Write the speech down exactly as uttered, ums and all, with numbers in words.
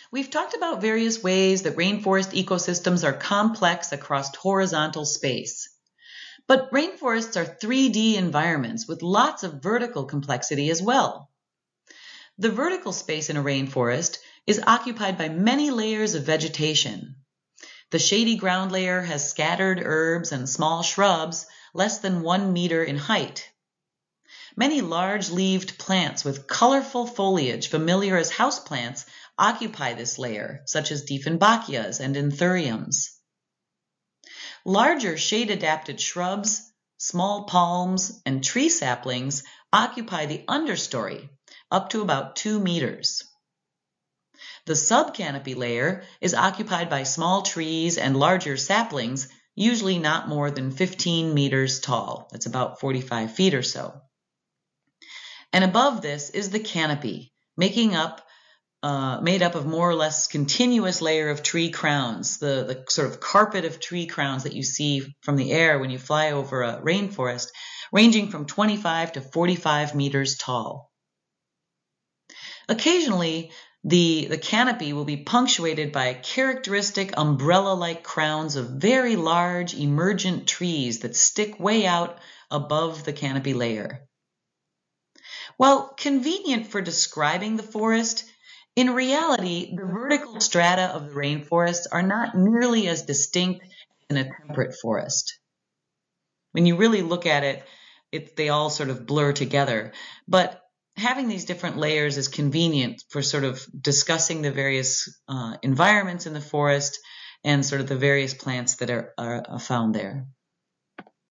We've talked about various ways that rainforest ecosystems are complex across horizontal space. But rainforests are three D environments with lots of vertical complexity as well. The vertical space in a rainforest is occupied by many layers of vegetation. The shady ground layer has scattered herbs and small shrubs less than one meter in height. Many large-leaved plants with colorful foliage familiar as houseplants occupy this layer, such as Dieffenbachias and Anthuriums. Larger shade-adapted shrubs, small palms, and tree saplings occupy the understory, up to about two meters. The subcanopy layer is occupied by small trees and larger saplings, usually not more than fifteen meters tall. That's about forty-five feet or so. And above this is the canopy, making up, uh, made up of more or less continuous layer of tree crowns, the, the sort of carpet of tree crowns that you see from the air when you fly over a rainforest, ranging from twenty-five to forty-five meters tall. Occasionally, the, the canopy will be punctuated by characteristic umbrella-like crowns of very large emergent trees that stick way out above the canopy layer. While convenient for describing the forest, in reality, the vertical strata of the rainforest are not nearly as distinct as in a temperate forest. When you really look at it, it, they all sort of blur together. But having these different layers is convenient for sort of discussing the various uh, environments in the forest and sort of the various plants that are, are found there.